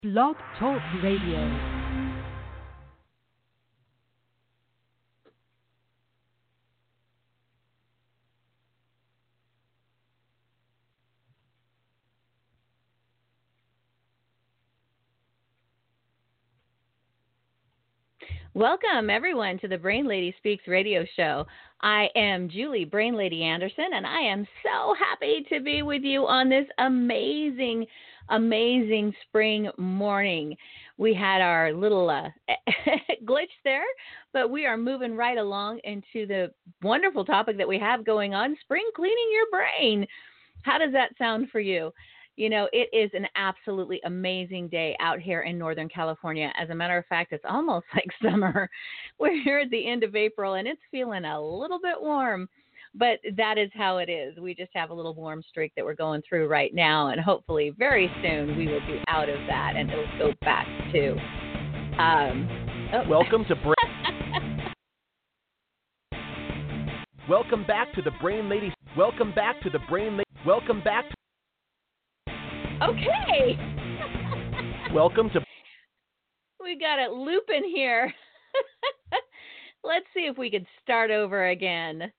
Blog Talk Radio. Welcome, everyone, to the Brain Lady Speaks radio show. I am Julie Brain Lady Anderson, and I am so happy to be with you on this amazing spring morning. We had our little glitch there, but we are moving right along into the wonderful topic that we have going on, spring cleaning your brain. How does that sound for you? You know, it is an absolutely amazing day out here in Northern California. As a matter of fact, it's almost like summer. We're here at the end of April, and it's feeling a little bit warm, but that is how it is. We just have a little warm streak that we're going through right now, and hopefully very soon we will be out of that, and it'll go back to... Welcome to Welcome back to the Brain Lady. Welcome back to the Brain Lady. Welcome back to... Okay. Welcome to... We got it looping here. Let's see if we could start over again.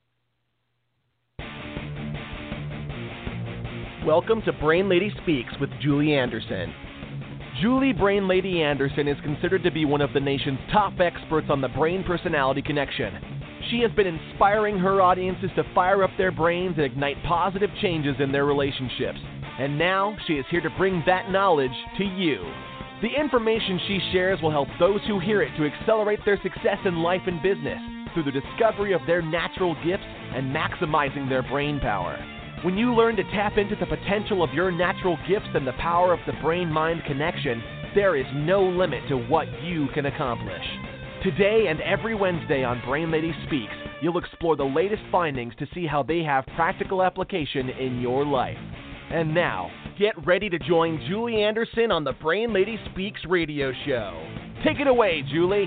Welcome to Brain Lady Speaks with Julie Anderson. Julie Brain Lady Anderson is considered to be one of the nation's top experts on the brain-personality connection. She has been inspiring her audiences to fire up their brains and ignite positive changes in their relationships. And now, she is here to bring that knowledge to you. The information she shares will help those who hear it to accelerate their success in life and business through the discovery of their natural gifts and maximizing their brain power. When you learn to tap into the potential of your natural gifts and the power of the brain-mind connection, there is no limit to what you can accomplish. Today and every Wednesday on Brain Lady Speaks, you'll explore the latest findings to see how they have practical application in your life. And now, get ready to join Julie Anderson on the Brain Lady Speaks radio show. Take it away, Julie.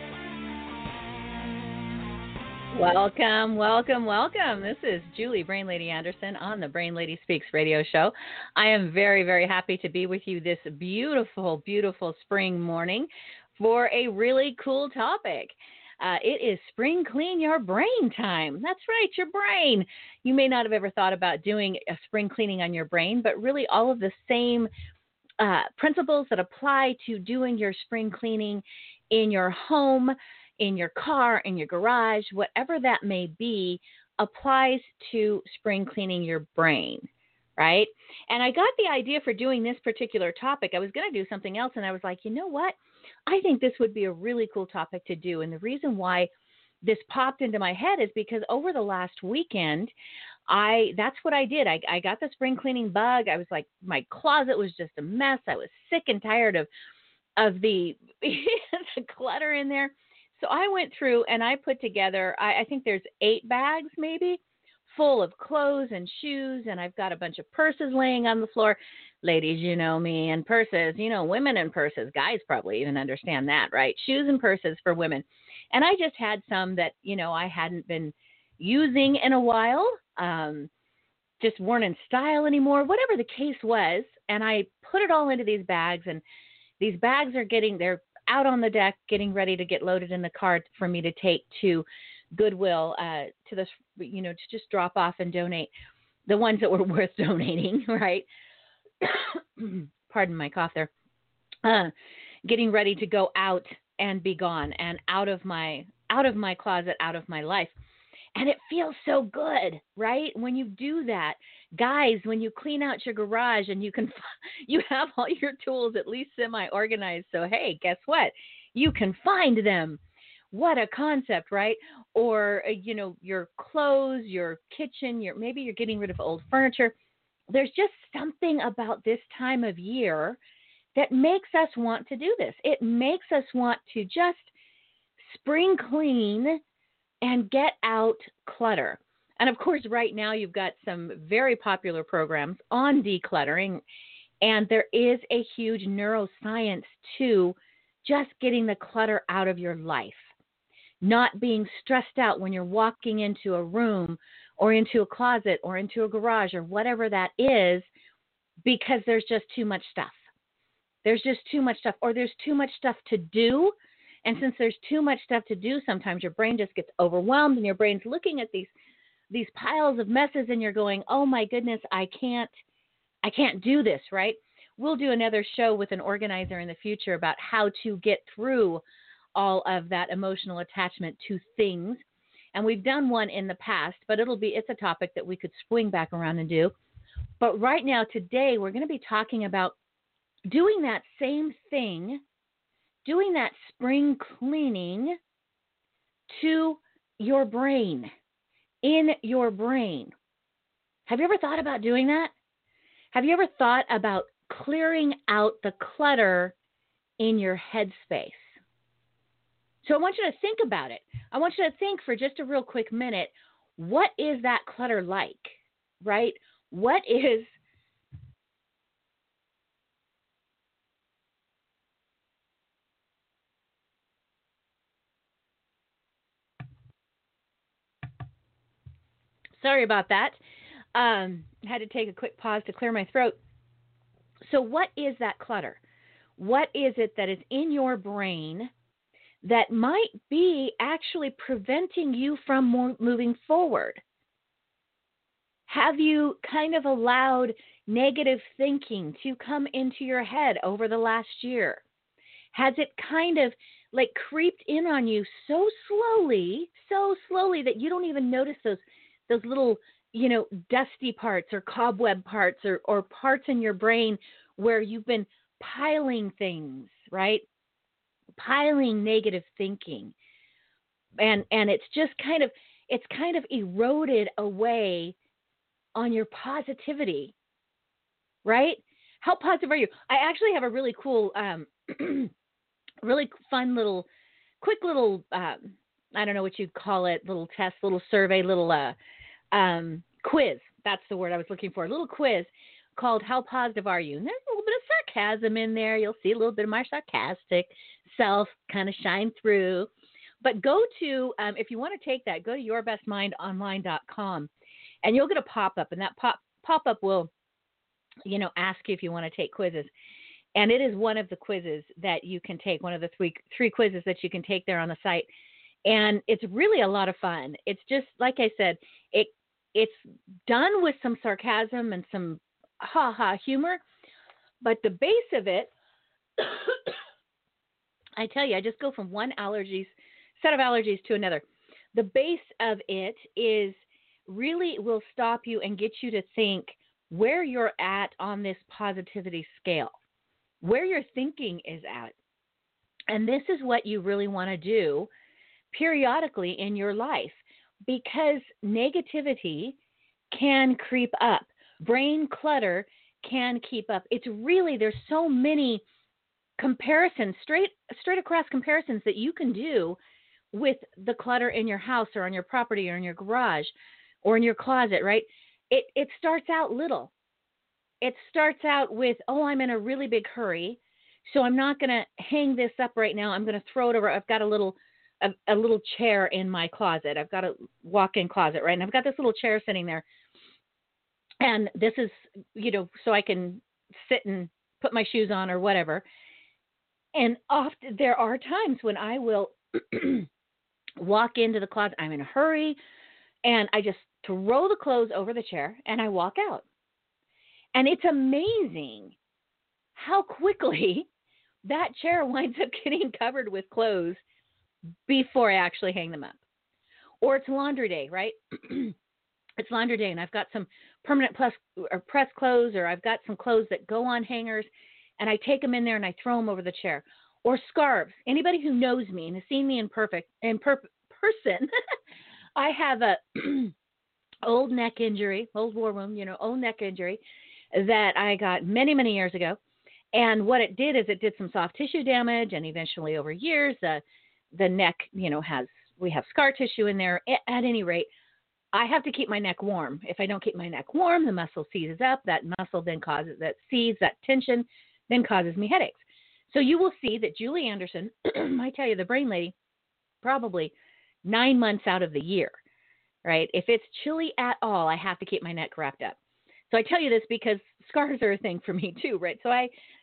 Welcome. This is Julie Brain Lady Anderson on the Brain Lady Speaks radio show. I am very, very happy to be with you this beautiful, beautiful spring morning for a really cool topic. It is spring clean your brain time. That's right, your brain. You may not have ever thought about doing a spring cleaning on your brain, but really all of the same principles that apply to doing your spring cleaning in your home, in your car, in your garage, whatever that may be, applies to spring cleaning your brain, right? And I got the idea for doing this particular topic. I was going to do something else, and I was like, you know what? I think this would be a really cool topic to do. And the reason why this popped into my head is because over the last weekend, that's what I did. I got the spring cleaning bug. I was like, my closet was just a mess. I was sick and tired of the, the clutter in there. So I went through and I put together, I think there's 8 bags maybe, full of clothes and shoes, and I've got a bunch of purses laying on the floor. Ladies, you know me, and purses, women and purses. Guys probably even understand that, right? Shoes and purses for women. And I just had some that, I hadn't been using in a while, just weren't in style anymore, whatever the case was. And I put it all into these bags, and these bags they're out on the deck, getting ready to get loaded in the cart for me to take to Goodwill, to this, to just drop off and donate the ones that were worth donating, right? Pardon my cough there. Getting ready to go out and be gone and out of my closet, out of my life. And it feels so good, right? When you do that, guys, when you clean out your garage and you have all your tools at least semi-organized. So, hey, guess what? You can find them. What a concept, right? Or, your clothes, your kitchen, maybe you're getting rid of old furniture. There's just something about this time of year that makes us want to do this. It makes us want to just spring clean and get out clutter. And of course, right now you've got some very popular programs on decluttering, and there is a huge neuroscience to just getting the clutter out of your life. Not being stressed out when you're walking into a room or into a closet or into a garage or whatever that is, because there's just too much stuff. there's just too much stuff, or there's too much stuff to do. And since there's too much stuff to do, sometimes your brain just gets overwhelmed and your brain's looking at these piles of messes and you're going, oh my goodness, I can't do this, right? We'll do another show with an organizer in the future about how to get through all of that emotional attachment to things. And we've done one in the past, but it's a topic that we could swing back around and do. But right now, today, we're going to be talking about doing that same thing, doing that spring cleaning to your brain, in your brain. Have you ever thought about doing that? Have you ever thought about clearing out the clutter in your headspace? So I want you to think about it. I want you to think for just a real quick minute, what is that clutter like, right? What is Sorry about that. I had to take a quick pause to clear my throat. So what is that clutter? What is it that is in your brain that might be actually preventing you from moving forward? Have you kind of allowed negative thinking to come into your head over the last year? Has it kind of like creeped in on you so slowly that you don't even notice those little, dusty parts or cobweb parts or parts in your brain where you've been piling things, right? Piling negative thinking. And it's just kind of eroded away on your positivity, right? How positive are you? I actually have a really cool, really fun quick little, I don't know what you'd call it, little test, little survey, little quiz. That's the word I was looking for. A little quiz called How Positive Are You? And there's a little bit of sarcasm in there. You'll see a little bit of my sarcastic self kind of shine through. But go to, if you want to take that, go to yourbestmindonline.com and you'll get a pop-up. And that pop-up will, ask you if you want to take quizzes. And it is one of the quizzes that you can take, one of the three quizzes that you can take there on the site. And it's really a lot of fun. It's just, like I said, it's done with some sarcasm and some ha-ha humor. But the base of it, I tell you, I just go from one set of allergies to another. The base of it is really will stop you and get you to think where you're at on this positivity scale, where your thinking is at. And this is what you really want to do periodically in your life, because negativity can creep up. Brain clutter can keep up. It's really, there's so many comparisons, straight across comparisons that you can do with the clutter in your house or on your property or in your garage or in your closet, right? It starts out little. It starts out with, oh, I'm in a really big hurry, so I'm not going to hang this up right now. I'm going to throw it over. I've got a little chair in my closet. I've got a walk-in closet, right? And I've got this little chair sitting there. And this is, so I can sit and put my shoes on or whatever. And often there are times when I will walk into the closet. I'm in a hurry, and I just throw the clothes over the chair, and I walk out. And it's amazing how quickly that chair winds up getting covered with clothes before I actually hang them up. Or it's laundry day, right? It's laundry day, and I've got some permanent press clothes, or I've got some clothes that go on hangers, and I take them in there and I throw them over the chair. Or scarves. Anybody who knows me and has seen me in person, I have a old neck injury, old war wound, old neck injury that I got many, many years ago. And what it did is it did some soft tissue damage, and eventually over years, the neck, we have scar tissue in there. At any rate, I have to keep my neck warm. If I don't keep my neck warm, the muscle seizes up. That muscle then causes that tension, then causes me headaches. So you will see that Julie Anderson, I tell you, the brain lady, probably 9 months out of the year, right? If it's chilly at all, I have to keep my neck wrapped up. So I tell you this because scars are a thing for me too, right? So I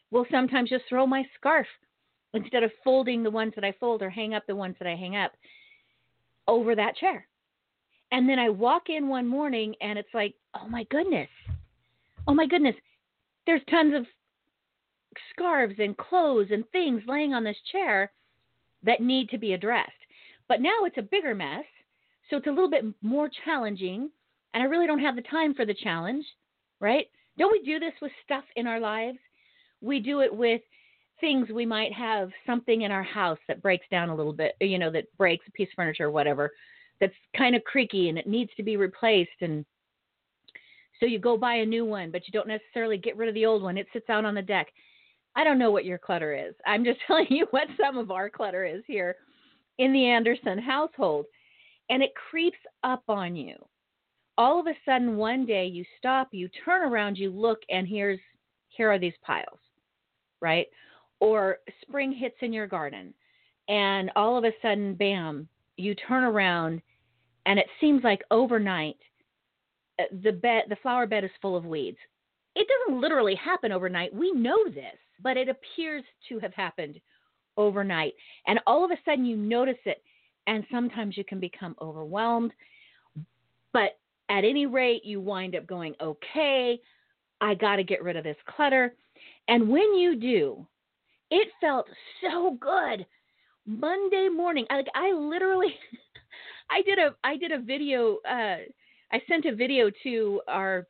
will sometimes just throw my scarf instead of folding the ones that I fold or hang up the ones that I hang up over that chair. And then I walk in one morning and it's like, oh my goodness, there's tons of scarves and clothes and things laying on this chair that need to be addressed. But now it's a bigger mess, so it's a little bit more challenging, and I really don't have the time for the challenge, right? Don't we do this with stuff in our lives? We do it with things. We might have something in our house that breaks down a little bit, that breaks, a piece of furniture or whatever, that's kind of creaky and it needs to be replaced. And so you go buy a new one, but you don't necessarily get rid of the old one. It sits out on the deck. I don't know what your clutter is. I'm just telling you what some of our clutter is here in the Anderson household. And it creeps up on you. All of a sudden, one day you stop, you turn around, you look, and here are these piles, right? Or spring hits in your garden, and all of a sudden, bam, you turn around, and it seems like overnight, the flower bed is full of weeds. It doesn't literally happen overnight. We know this, but it appears to have happened overnight. And all of a sudden you notice it, and sometimes you can become overwhelmed. But at any rate, you wind up going, okay, I got to get rid of this clutter. And when you do, it felt so good. Monday morning, I literally, I did a video. I sent a video to our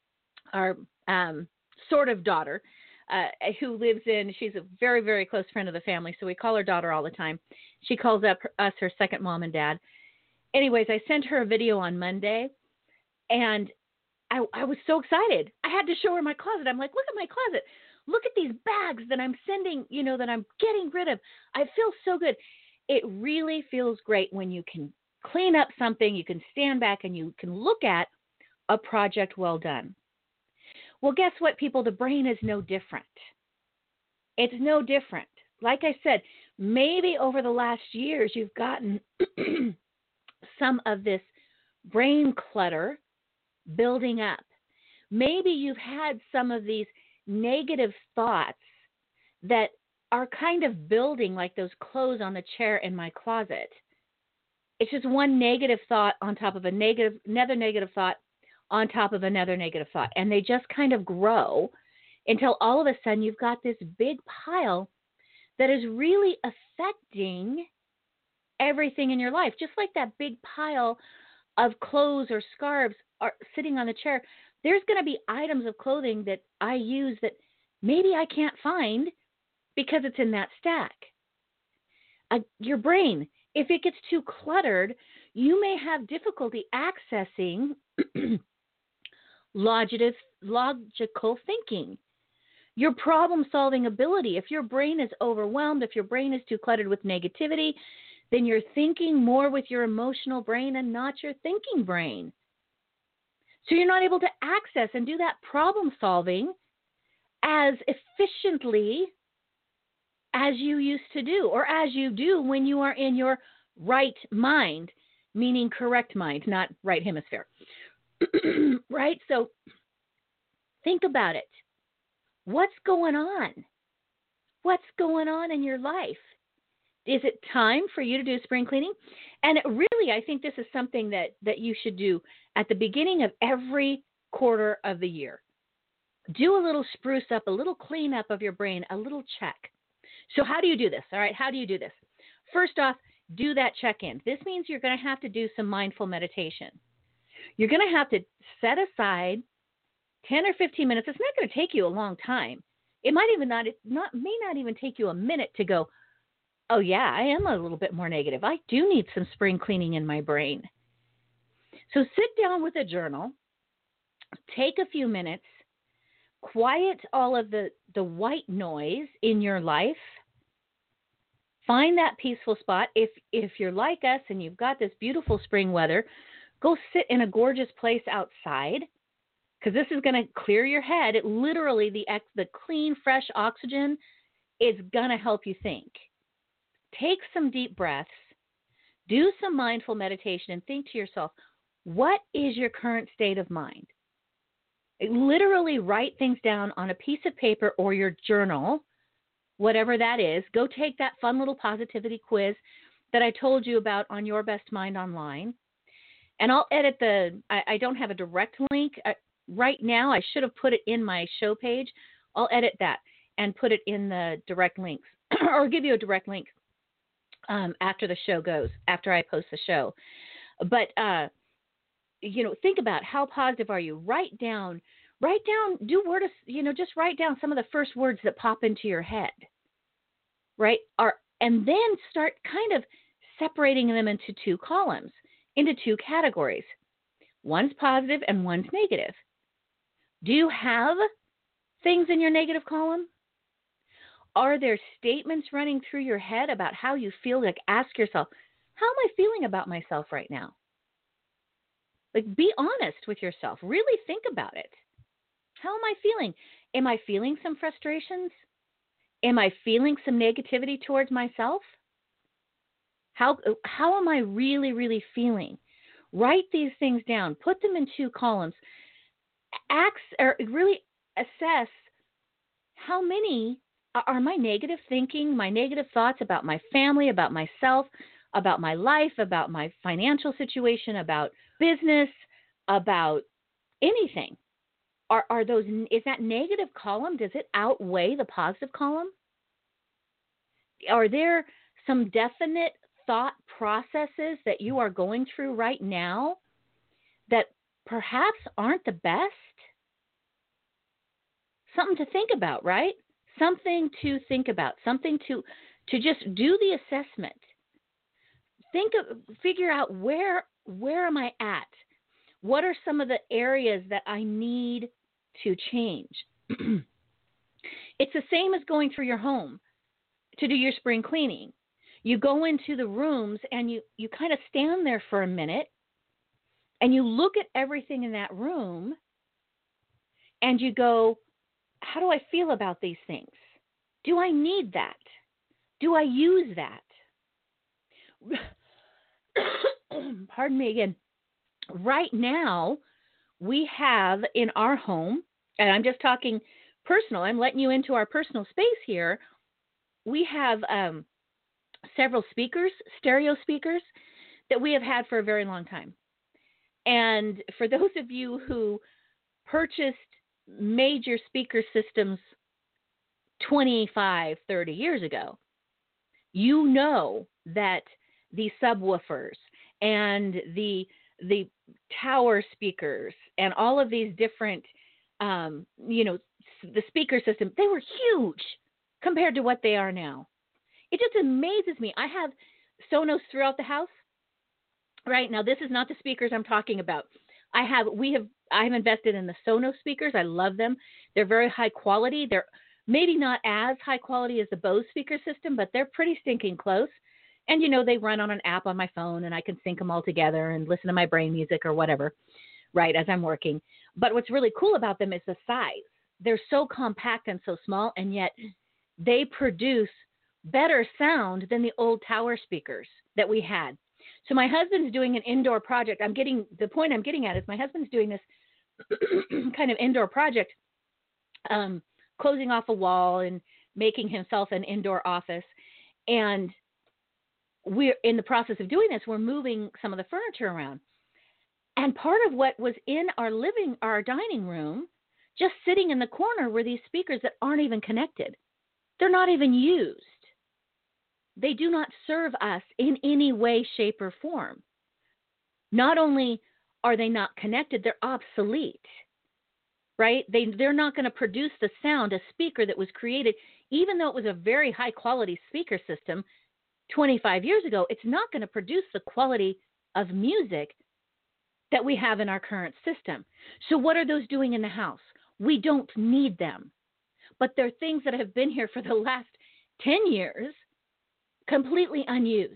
sort of daughter, who lives she's a very, very close friend of the family, so we call her daughter all the time. She calls us her second mom and dad. Anyways, I sent her a video on Monday, and I was so excited. I had to show her my closet. I'm like, look at my closet. Look at these bags that I'm sending, that I'm getting rid of. I feel so good. It really feels great when you can clean up something, you can stand back, and you can look at a project well done. Well, guess what, people? The brain is no different. It's no different. Like I said, maybe over the last years, you've gotten some of this brain clutter building up. Maybe you've had some of these negative thoughts that are kind of building like those clothes on the chair in my closet. It's just one negative thought on top of another negative thought on top of another negative thought. And they just kind of grow until all of a sudden you've got this big pile that is really affecting everything in your life. Just like that big pile of clothes or scarves are sitting on the chair, there's going to be items of clothing that I use that maybe I can't find because it's in that stack. Your brain, if it gets too cluttered, you may have difficulty accessing logical thinking, your problem-solving ability. If your brain is overwhelmed, if your brain is too cluttered with negativity, then you're thinking more with your emotional brain and not your thinking brain. So you're not able to access and do that problem-solving as efficiently as you used to do, or as you do when you are in your right mind, meaning correct mind, not right hemisphere. Right? So think about it. What's going on? What's going on in your life? Is it time for you to do spring cleaning? And really, I think this is something that you should do at the beginning of every quarter of the year. Do a little spruce up, a little clean up of your brain, a little check. So how do you do this? All right, how do you do this? First off, do that check-in. This means you're going to have to do some mindful meditation. You're going to have to set aside 10 or 15 minutes. It's not going to take you a long time. It might even may not even take you a minute to go, oh yeah, I am a little bit more negative. I do need some spring cleaning in my brain. So sit down with a journal, take a few minutes, quiet all of the white noise in your life. Find that peaceful spot. If you're like us and you've got this beautiful spring weather, go sit in a gorgeous place outside, because this is going to clear your head. It literally, the clean, fresh oxygen is going to help you think. Take some deep breaths, do some mindful meditation, and think to yourself, what is your current state of mind? Literally write things down on a piece of paper or your journal, whatever that is. Go take that fun little positivity quiz that I told you about on Your Best Mind Online. And I'll edit I don't have a direct link. Right now, I should have put it in my show page. I'll edit that and put it in the direct links or give you a direct link after the show goes, after I post the show. But, think about how positive are you? Write down, just write down some of the first words that pop into your head, right? And then start kind of separating them into two columns, into two categories. One's positive and one's negative. Do you have things in your negative column? Are there statements running through your head about how you feel? Like, ask yourself, how am I feeling about myself right now? Like, be honest with yourself. Really think about it. How am I feeling? Am I feeling some frustrations? Am I feeling some negativity towards myself? How am I really, really feeling? Write these things down. Put them in two columns. Really assess how many are my negative thinking, my negative thoughts about my family, about myself, about my life, about my financial situation, about business, about anything. Is that negative column, does it outweigh the positive column? Are there some definite thought processes that you are going through right now that perhaps aren't the best? Something to think about, right? Something to think about, something to just do the assessment. Figure out where am I at? What are some of the areas that I need to change? It's the same as going through your home to do your spring cleaning. You go into the rooms and you kind of stand there for a minute and you look at everything in that room and you go, how do I feel about these things? Do I need that? Do I use that? Pardon me again. Right now, we have in our home, and I'm just talking personal, I'm letting you into our personal space here. We have several speakers, stereo speakers, that we have had for a very long time. And for those of you who purchased major speaker systems 25, 30 years ago, you know that the subwoofers and the tower speakers and all of these different, the speaker system, they were huge compared to what they are now. It just amazes me. I have Sonos throughout the house. Right now, this is not the speakers I'm talking about. I have invested in the Sonos speakers. I love them. They're very high quality. They're maybe not as high quality as the Bose speaker system, but they're pretty stinking close. And, they run on an app on my phone, and I can sync them all together and listen to my brain music or whatever, right, as I'm working. But what's really cool about them is the size. They're so compact and so small, and yet they produce better sound than the old tower speakers that we had. So my husband's doing an indoor project. The point I'm getting at is my husband's doing this kind of indoor project, closing off a wall and making himself an indoor office. And we're in the process of doing this. We're moving some of the furniture around. And part of what was in our dining room, just sitting in the corner, were these speakers that aren't even connected. They're not even used. They do not serve us in any way, shape, or form. Not only are they not connected, they're obsolete, right? They're not going to produce the sound, a speaker that was created, even though it was a very high-quality speaker system 25 years ago, it's not going to produce the quality of music that we have in our current system. So what are those doing in the house? We don't need them. But they're things that have been here for the last 10 years, completely unused.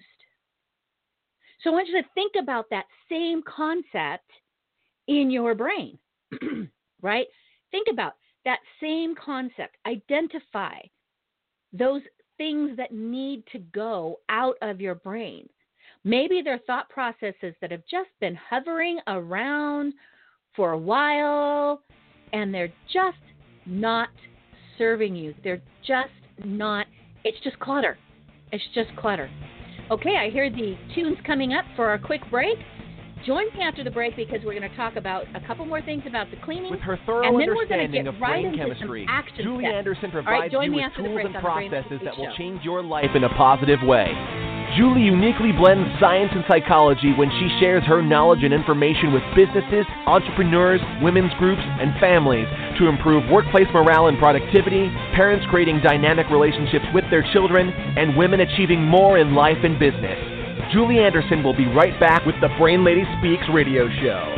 So I want you to think about that same concept in your brain, right? Think about that same concept. Identify those things that need to go out of your brain. Maybe they're thought processes that have just been hovering around for a while, and they're just not serving you. They're just not, it's just clutter. It's just clutter. Okay, I hear the tunes coming up for our quick break. Join me after the break because we're going to talk about a couple more things about the cleaning. With her thorough understanding of brain chemistry, Julie Anderson provides you with tools and processes that will change your life in a positive way. Julie uniquely blends science and psychology when she shares her knowledge and information with businesses, entrepreneurs, women's groups, and families to improve workplace morale and productivity, parents creating dynamic relationships with their children, and women achieving more in life and business. Julie Anderson will be right back with the Brain Lady Speaks radio show.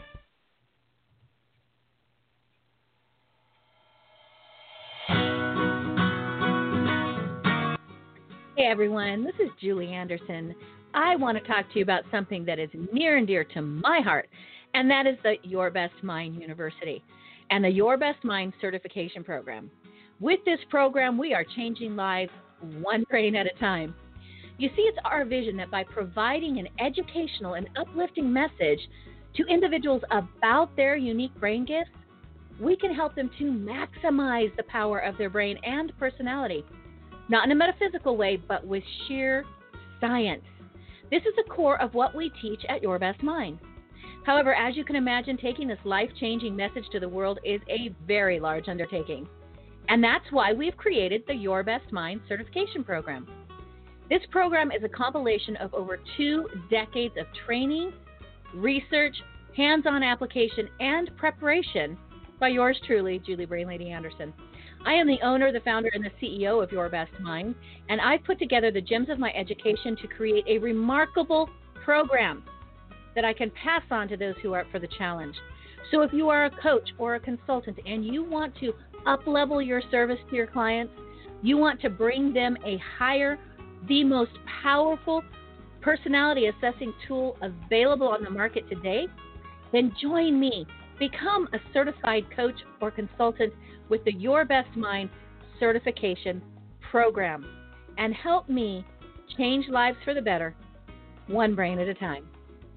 Hey everyone, this is Julie Anderson. I want to talk to you about something that is near and dear to my heart, and that is the Your Best Mind University and the Your Best Mind Certification Program. With this program, we are changing lives one brain at a time. You see, it's our vision that by providing an educational and uplifting message to individuals about their unique brain gifts, we can help them to maximize the power of their brain and personality. Not in a metaphysical way, but with sheer science. This is the core of what we teach at Your Best Mind. However, as you can imagine, taking this life-changing message to the world is a very large undertaking. And that's why we've created the Your Best Mind Certification Program. This program is a compilation of over 2 decades of training, research, hands-on application, and preparation by yours truly, Julie Brain Lady Anderson. I am the owner, the founder, and the CEO of Your Best Mind, and I've put together the gems of my education to create a remarkable program that I can pass on to those who are up for the challenge. So if you are a coach or a consultant and you want to up-level your service to your clients, you want to bring them a higher, the most powerful personality assessing tool available on the market today, then join me. Become a certified coach or consultant with the Your Best Mind Certification Program and help me change lives for the better, one brain at a time.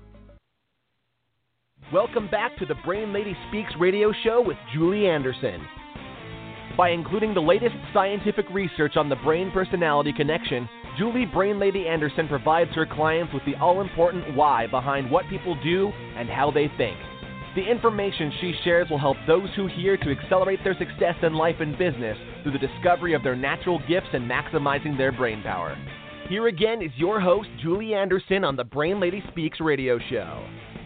Welcome back to the Brain Lady Speaks radio show with Julie Anderson. By including the latest scientific research on the brain-personality connection, Julie Brain Lady Anderson provides her clients with the all-important why behind what people do and how they think. The information she shares will help those who hear to accelerate their success in life and business through the discovery of their natural gifts and maximizing their brain power. Here again is your host, Julie Anderson, on the Brain Lady Speaks radio show.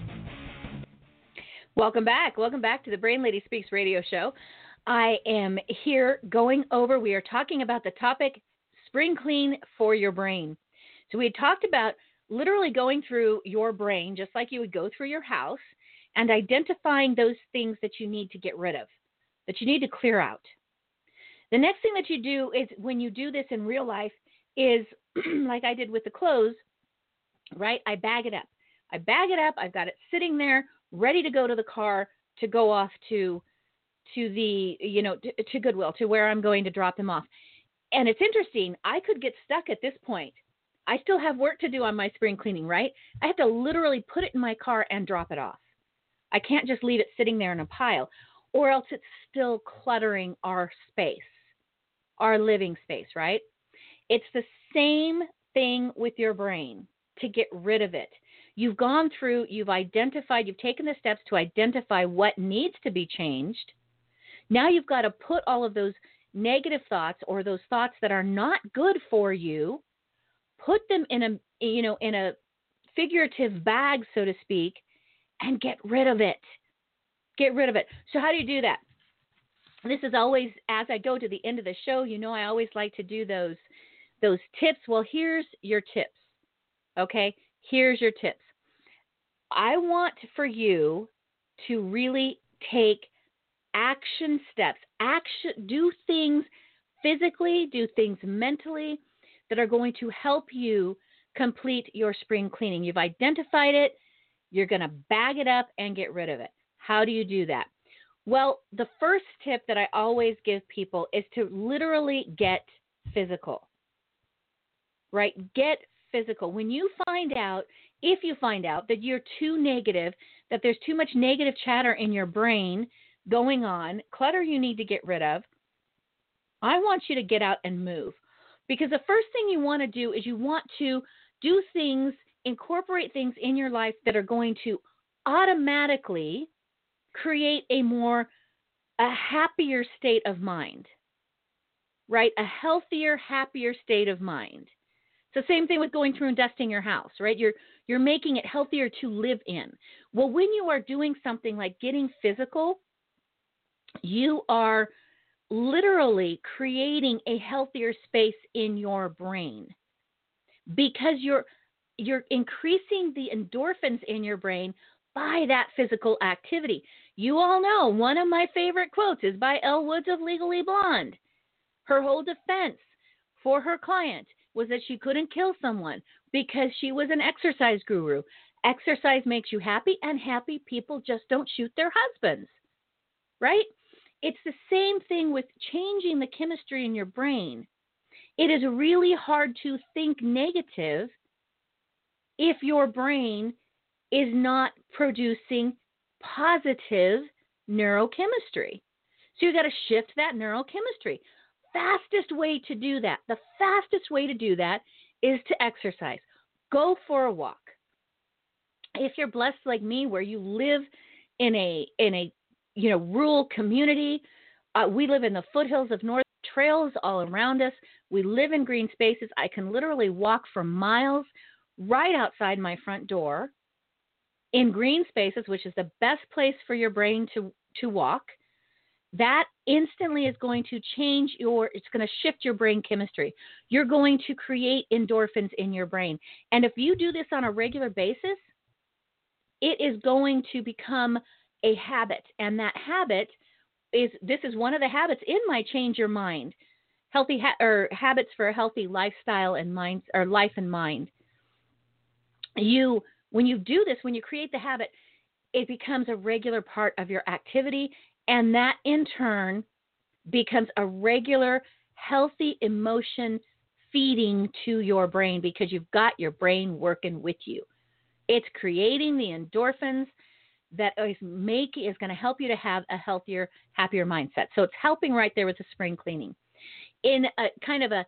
Welcome back. Welcome back to the Brain Lady Speaks radio show. I am here going over, we are talking about the topic, spring clean for your brain. So we had talked about literally going through your brain, just like you would go through your house, and identifying those things that you need to get rid of, that you need to clear out. The next thing that you do is, when you do this in real life, is like I did with the clothes, right? I bag it up. I've got it sitting there, ready to go to the car to go off to the, to Goodwill, to where I'm going to drop them off. And it's interesting, I could get stuck at this point. I still have work to do on my spring cleaning, right? I have to literally put it in my car and drop it off. I can't just leave it sitting there in a pile, or else it's still cluttering our space, our living space, right? It's the same thing with your brain to get rid of it. You've gone through, you've identified, you've taken the steps to identify what needs to be changed. Now you've got to put all of those negative thoughts or those thoughts that are not good for you, put them in a figurative bag, so to speak, and get rid of it. Get rid of it. So how do you do that? This is always, as I go to the end of the show, I always like to do those tips. Well, here's your tips. Okay? Here's your tips. I want for you to really take action steps. Do things physically, do things mentally that are going to help you complete your spring cleaning. You've identified it. You're going to bag it up and get rid of it. How do you do that? Well, the first tip that I always give people is to literally get physical, right? Get physical. When you find out, if you find out that you're too negative, that there's too much negative chatter in your brain, going on, clutter you need to get rid of, I want you to get out and move. Because the first thing you want to do is you want to do things, incorporate things in your life that are going to automatically create a happier state of mind, right? A healthier, happier state of mind. It's the same thing with going through and dusting your house, right? You're making it healthier to live in. Well, when you are doing something like getting physical, you are literally creating a healthier space in your brain because you're increasing the endorphins in your brain by that physical activity. You all know one of my favorite quotes is by Elle Woods of Legally Blonde. Her whole defense for her client was that she couldn't kill someone because she was an exercise guru. Exercise makes you happy, and happy people just don't shoot their husbands, right? It's the same thing with changing the chemistry in your brain. It is really hard to think negative if your brain is not producing positive neurochemistry. So you've got to shift that neurochemistry. The fastest way to do that is to exercise. Go for a walk. If you're blessed like me, where you live in a rural community, we live in the foothills of North, trails all around us. We live in green spaces. I can literally walk for miles right outside my front door in green spaces, which is the best place for your brain to walk. That instantly is going to it's going to shift your brain chemistry. You're going to create endorphins in your brain. And if you do this on a regular basis, it is going to become a habit. And that habit this is one of the habits in my Change Your Mind, healthy habits for a healthy lifestyle and mind, or life and mind. When you do this, when you create the habit, it becomes a regular part of your activity. And that, in turn, becomes a regular, healthy emotion feeding to your brain because you've got your brain working with you. It's creating the endorphins that is going to help you to have a healthier, happier mindset. So it's helping right there with the spring cleaning. In a kind of a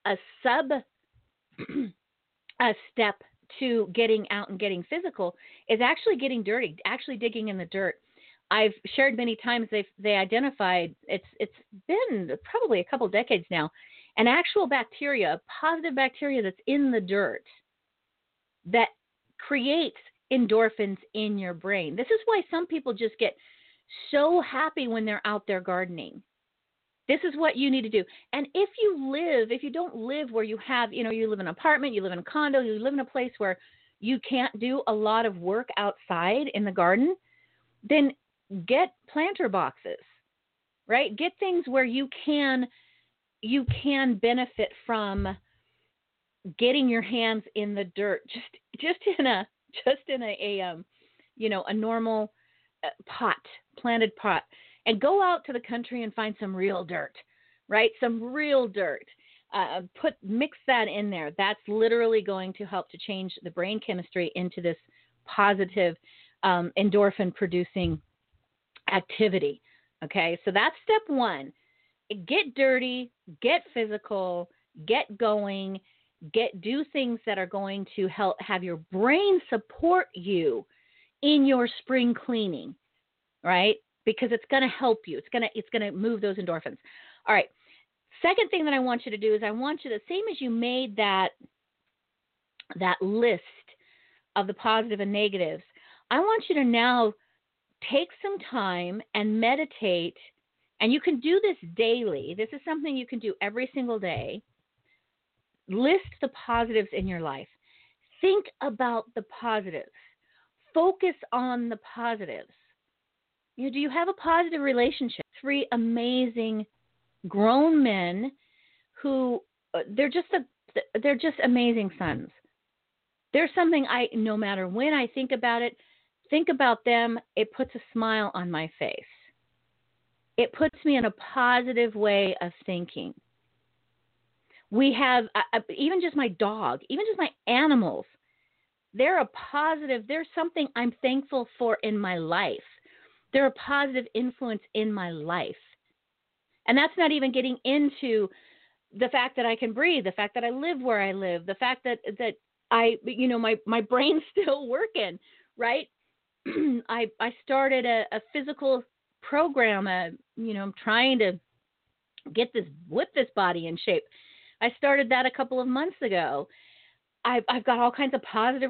step to getting out and getting physical is actually getting dirty, actually digging in the dirt. I've shared many times they identified, it's been probably a couple decades now, an actual bacteria, a positive bacteria that's in the dirt that creates endorphins in your brain. This is why some people just get so happy when they're out there gardening. This is what you need to do. And if you don't live where you have, you live in an apartment, you live in a condo, you live in a place where you can't do a lot of work outside in the garden, then get planter boxes, right? Get things where you can benefit from getting your hands in the dirt, just in a normal planted pot, and go out to the country and find some real dirt, right? Some real dirt. Mix that in there. That's literally going to help to change the brain chemistry into this positive endorphin producing activity. Okay, so that's step one. Get dirty, get physical, get going, do things that are going to help have your brain support you in your spring cleaning, right? Because it's going to help you. It's going to move those endorphins. All right. Second thing that I want you to do is I want you to, same as you made that list of the positive and negatives, I want you to now take some time and meditate, and you can do this daily. This is something you can do every single day. List the positives in your life. Think about the positives. Focus on the positives. Do you have a positive relationship? 3 amazing grown men who they're just amazing sons. There's something no matter when I think about them, it puts a smile on my face. It puts me in a positive way of thinking. We have, even just my dog, even just my animals, they're a positive, there's something I'm thankful for in my life. They're a positive influence in my life. And that's not even getting into the fact that I can breathe, the fact that I live where I live, the fact that I, my brain's still working, right? I started a physical program. I'm trying to whip this body in shape. I started that a couple of months ago. I've got all kinds of positive,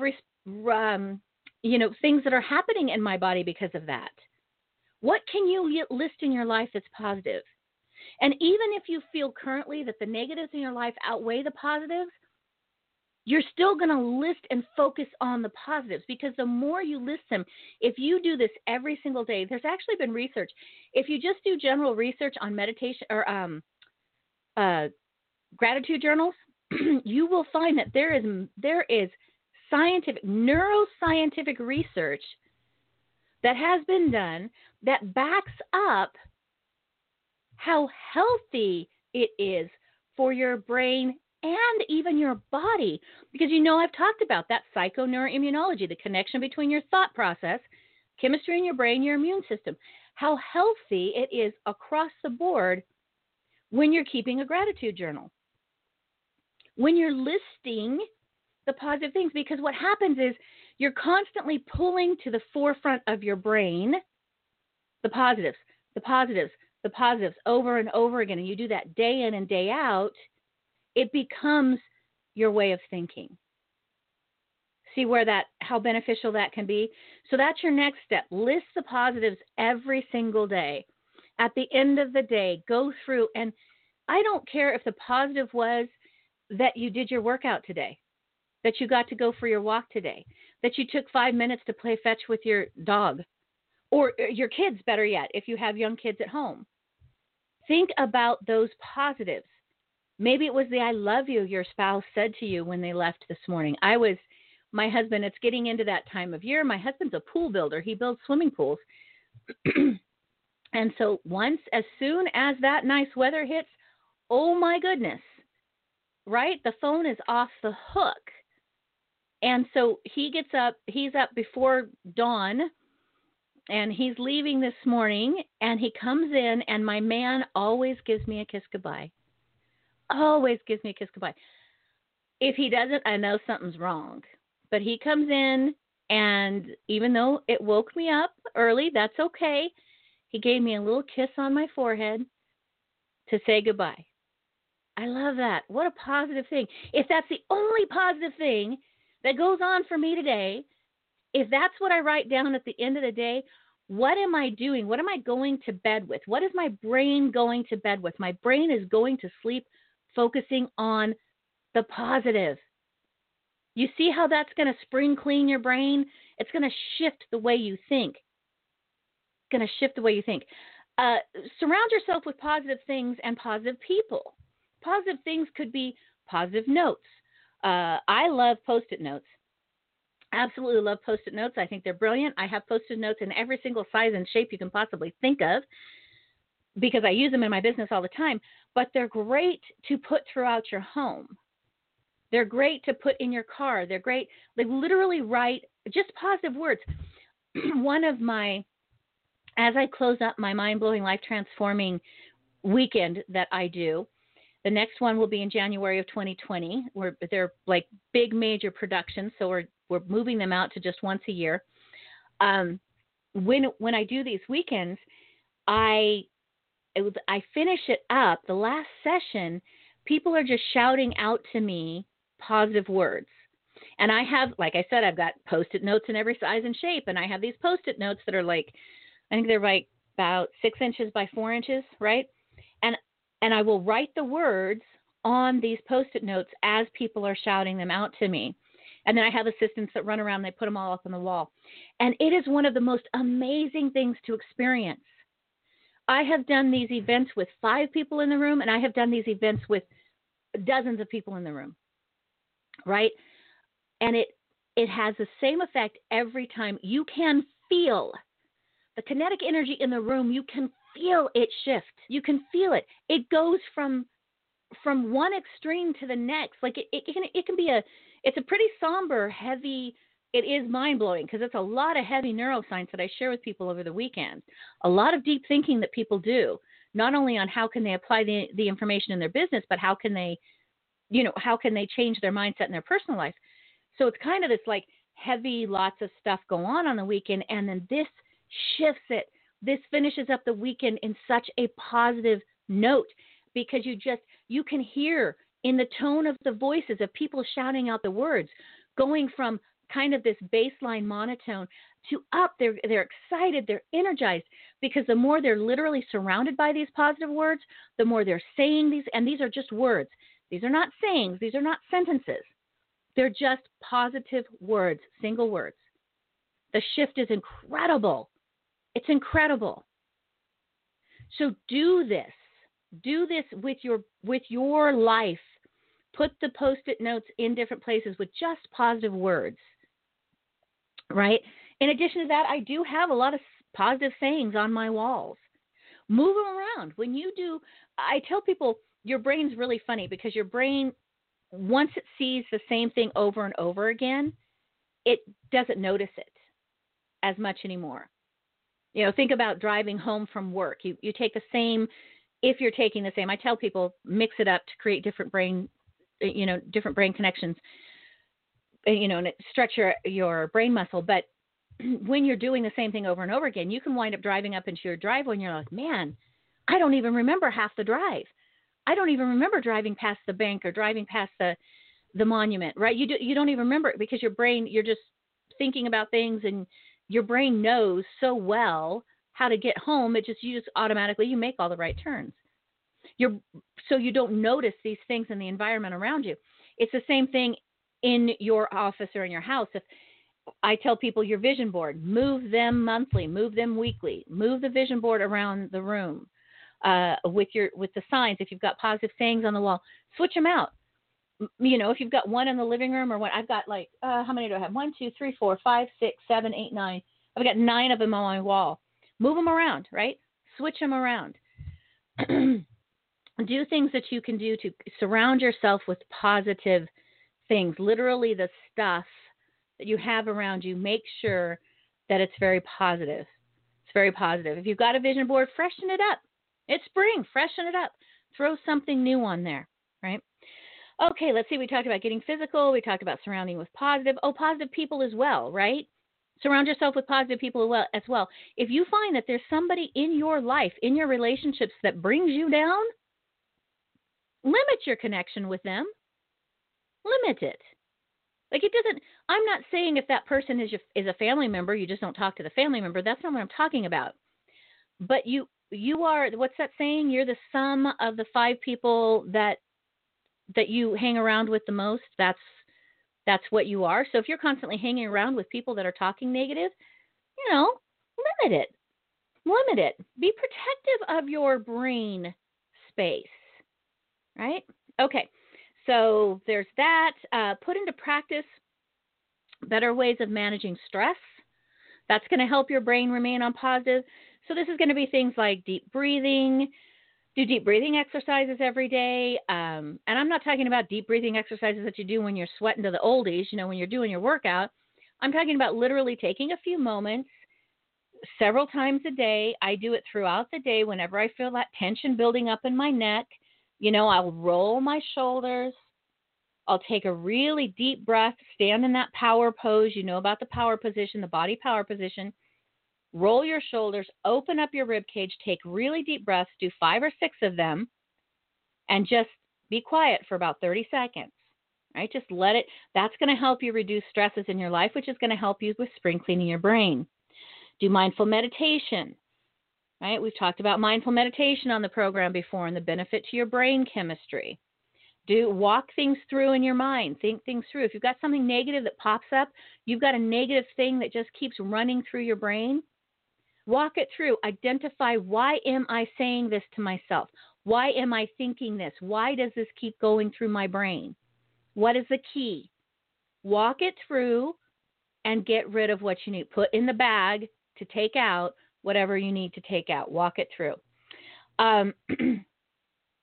things that are happening in my body because of that. What can you list in your life that's positive? And even if you feel currently that the negatives in your life outweigh the positives, you're still going to list and focus on the positives, because the more you list them, if you do this every single day, there's actually been research. If you just do general research on meditation or gratitude journals, you will find that there is scientific, neuroscientific research that has been done that backs up how healthy it is for your brain and even your body. Because I've talked about that psychoneuroimmunology, the connection between your thought process, chemistry in your brain, your immune system, how healthy it is across the board when you're keeping a gratitude journal, when you're listing the positive things. Because what happens is you're constantly pulling to the forefront of your brain the positives, the positives, the positives over and over again. And you do that day in and day out. It becomes your way of thinking. See how beneficial that can be? So that's your next step. List the positives every single day. At the end of the day, go through, and I don't care if the positive was that you did your workout today, that you got to go for your walk today, that you took 5 minutes to play fetch with your dog, or your kids, better yet, if you have young kids at home. Think about those positives. Maybe it was the I love you your spouse said to you when they left this morning. My husband, it's getting into that time of year. My husband's a pool builder. He builds swimming pools. And so as soon as that nice weather hits, oh my goodness, right? The phone is off the hook. And so he's up before dawn, and he's leaving this morning, and he comes in, and my man always gives me a kiss goodbye. Always gives me a kiss goodbye. If he doesn't, I know something's wrong. But he comes in, and even though it woke me up early, that's okay. He gave me a little kiss on my forehead to say goodbye. I love that. What a positive thing. If that's the only positive thing that goes on for me today, if that's what I write down at the end of the day, what am I doing? What am I going to bed with? What is my brain going to bed with? My brain is going to sleep focusing on the positive. You see how that's going to spring clean your brain? It's going to shift the way you think. It's going to shift the way you think. Surround yourself with positive things and positive people. Positive things could be positive notes. I love Post-it notes. Absolutely love Post-it notes. I think they're brilliant. I have Post-it notes in every single size and shape you can possibly think of, because I use them in my business all the time. But they're great to put throughout your home. They're great to put in your car. They're great. They literally write just positive words. As I close up my mind-blowing, life-transforming weekend that I do, the next one will be in January of 2020. They're like big major productions, so we're moving them out to just once a year. When I do these weekends, I finish it up. The last session, people are just shouting out to me positive words. And I have, like I said, I've got Post-it notes in every size and shape, and I have these Post-it notes that are like, I think they're like about 6 inches by 4 inches, right? And I will write the words on these Post-it notes as people are shouting them out to me. And then I have assistants that run around and they put them all up on the wall. And it is one of the most amazing things to experience. I have done these events with 5 people in the room, and I have done these events with dozens of people in the room, right? And it has the same effect every time. You can feel the kinetic energy in the room. You can feel it shift. You can feel it. It goes from one extreme to the next. Like it can be it's a pretty somber, heavy it is mind-blowing because it's a lot of heavy neuroscience that I share with people over the weekend. A lot of deep thinking that people do, not only on how can they apply the information in their business, but how can they change their mindset in their personal life. So it's kind of this like heavy, lots of stuff go on the weekend, and then this shifts it. This finishes up the weekend in such a positive note because you can hear in the tone of the voices of people shouting out the words, going from kind of this baseline monotone to up. They're excited, they're energized, because the more they're literally surrounded by these positive words, the more they're saying these, and these are just words. These are not sayings, these are not sentences. They're just positive words, single words. The shift is incredible. It's incredible. So do this. Do this with your life. Put the Post-it notes in different places with just positive words, right? In addition to that, I do have a lot of positive sayings on my walls. Move them around. When you do, I tell people your brain's really funny because your brain, once it sees the same thing over and over again, it doesn't notice it as much anymore. Think about driving home from work. You take the same, if you're taking the same, I tell people mix it up to create different brain connections, and stretch your brain muscle. But when you're doing the same thing over and over again, you can wind up driving up into your driveway and you're like, man, I don't even remember half the drive. I don't even remember driving past the bank or driving past the monument, right? You don't even remember it because your brain, you're just thinking about things, and your brain knows so well how to get home. You just automatically, you make all the right turns. So you don't notice these things in the environment around you. It's the same thing in your office or in your house. If I tell people your vision board, move them monthly, move them weekly, move the vision board around the room with the signs. If you've got positive sayings on the wall, switch them out. If you've got one in the living room or one, I've got like, how many do I have? 1, 2, 3, 4, 5, 6, 7, 8, 9. I've got 9 of them on my wall. Move them around, right? Switch them around. Do things that you can do to surround yourself with positive things. Literally the stuff that you have around you, make sure that it's very positive. It's very positive. If you've got a vision board, freshen it up. It's spring. Freshen it up. Throw something new on there, right? Okay, let's see. We talked about getting physical. We talked about surrounding with positive people as well, right? Surround yourself with positive people as well. If you find that there's somebody in your life, in your relationships that brings you down, limit your connection with them. Limit it. Like it doesn't, I'm not saying if that person is a family member, you just don't talk to the family member. That's not what I'm talking about. But you are, what's that saying? You're the sum of the 5 people that you hang around with the most. That's what you are. So if you're constantly hanging around with people that are talking negative, limit it. Limit it. Be protective of your brain space. Right? Okay. So there's that. Put into practice better ways of managing stress. That's going to help your brain remain on positive. So this is going to be things like deep breathing. Do deep breathing exercises every day. And I'm not talking about deep breathing exercises that you do when you're sweating to the oldies, when you're doing your workout. I'm talking about literally taking a few moments several times a day. I do it throughout the day whenever I feel that tension building up in my neck. I'll roll my shoulders. I'll take a really deep breath, stand in that power pose. You know about the power position, the body power position. Roll your shoulders, open up your rib cage, take really deep breaths, do 5 or 6 of them, and just be quiet for about 30 seconds. Right? Just let it. That's going to help you reduce stresses in your life, which is going to help you with spring cleaning your brain. Do mindful meditation. Right? We've talked about mindful meditation on the program before and the benefit to your brain chemistry. Walk things through in your mind. Think things through. If you've got something negative that pops up, you've got a negative thing that just keeps running through your brain, walk it through. Identify, why am I saying this to myself? Why am I thinking this? Why does this keep going through my brain? What is the key? Walk it through and get rid of what you need. Put in the bag to take out whatever you need to take out. Walk it through.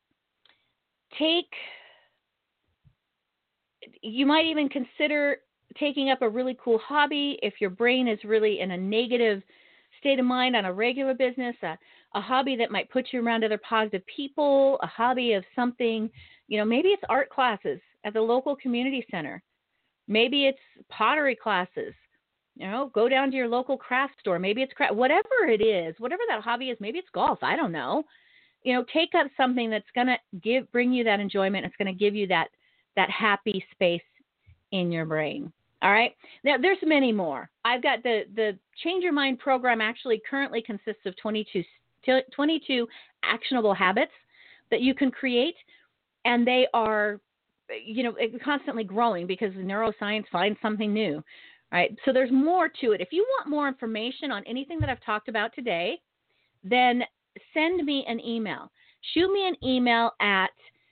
You might even consider taking up a really cool hobby, if your brain is really in a negative state of mind on a regular business, a hobby that might put you around other positive people, a hobby of something, maybe it's art classes at the local community center. Maybe it's pottery classes. Go down to your local craft store. Maybe it's whatever it is, whatever that hobby is. Maybe it's golf. I don't know. Take up something that's going to bring you that enjoyment. It's going to give you that happy space in your brain. All right. Now, there's many more. I've got the Change Your Mind program actually currently consists of 22 actionable habits that you can create, and they are, constantly growing because neuroscience finds something new. Right. So there's more to it. If you want more information on anything that I've talked about today, then send me an email. Shoot me an email at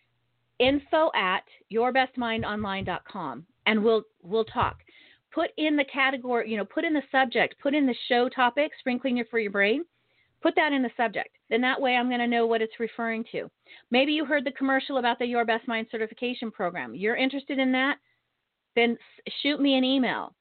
info@yourbestmindonline.com, and we'll talk. Put in the category, put in the subject, put in the show topic, Spring Cleaner for your brain. Put that in the subject. Then that way I'm going to know what it's referring to. Maybe you heard the commercial about the Your Best Mind certification program. You're interested in that? Then shoot me an email.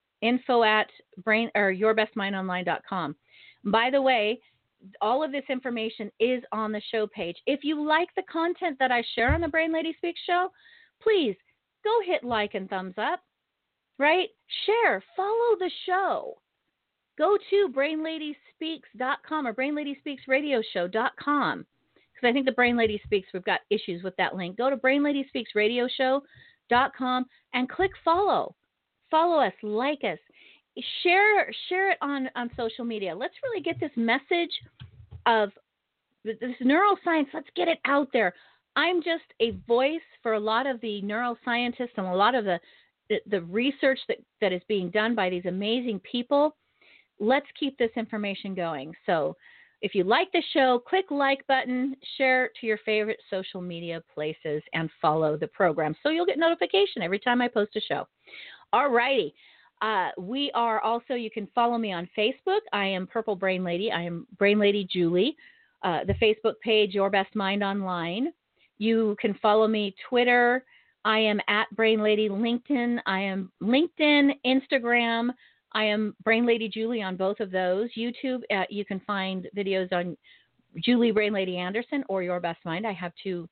info@yourbestmindonline.com. By the way, all of this information is on the show page. If you like the content that I share on the Brain Lady Speaks show, please go hit like and thumbs up, right? Share, follow the show. Go to brainladyspeaks.com or brainladyspeaksradioshow.com, because I think the Brain Lady Speaks, we've got issues with that link. Go to brainladyspeaksradioshow.com and click follow. Follow us, like us, share it on social media. Let's really get this message of this neuroscience. Let's get it out there. I'm just a voice for a lot of the neuroscientists and a lot of the research that is being done by these amazing people. Let's keep this information going. So if you like the show, click like button, share it to your favorite social media places, and follow the program so you'll get notification every time I post a show. All righty. We are also, you can follow me on Facebook. I am Purple Brain Lady. I am Brain Lady Julie. The Facebook page, Your Best Mind Online. You can follow me Twitter. I am @Brain Lady. LinkedIn. I am LinkedIn, Instagram. I am Brain Lady Julie on both of those. YouTube, you can find videos on Julie Brain Lady Anderson or Your Best Mind. I have two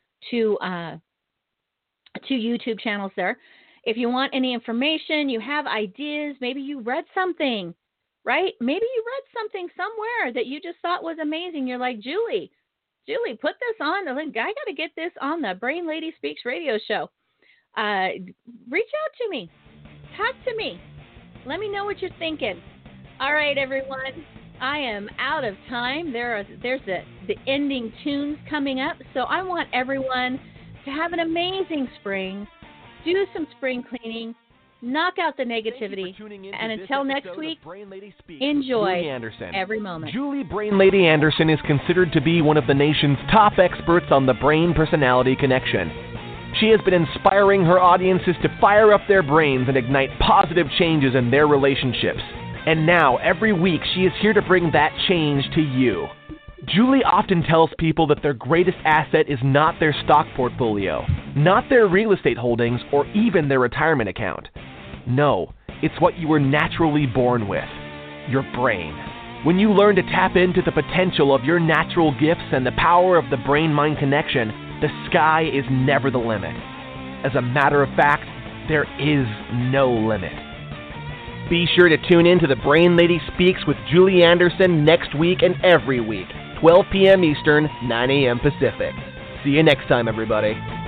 YouTube channels there. If you want any information, you have ideas, maybe you read something, right? Maybe you read something somewhere that you just thought was amazing. You're like, Julie, put this on. I got to get this on the Brain Lady Speaks radio show. Reach out to me. Talk to me. Let me know what you're thinking. All right, everyone. I am out of time. There's the ending tunes coming up. So I want everyone to have an amazing spring. Do some spring cleaning, knock out the negativity, and until next week, enjoy every moment. Julie Brain Lady Anderson is considered to be one of the nation's top experts on the brain-personality connection. She has been inspiring her audiences to fire up their brains and ignite positive changes in their relationships. And now, every week, she is here to bring that change to you. Julie often tells people that their greatest asset is not their stock portfolio, not their real estate holdings, or even their retirement account. No, it's what you were naturally born with, your brain. When you learn to tap into the potential of your natural gifts and the power of the brain-mind connection, the sky is never the limit. As a matter of fact, there is no limit. Be sure to tune in to the Brain Lady Speaks with Julie Anderson next week and every week. 12 p.m. Eastern, 9 a.m. Pacific. See you next time, everybody.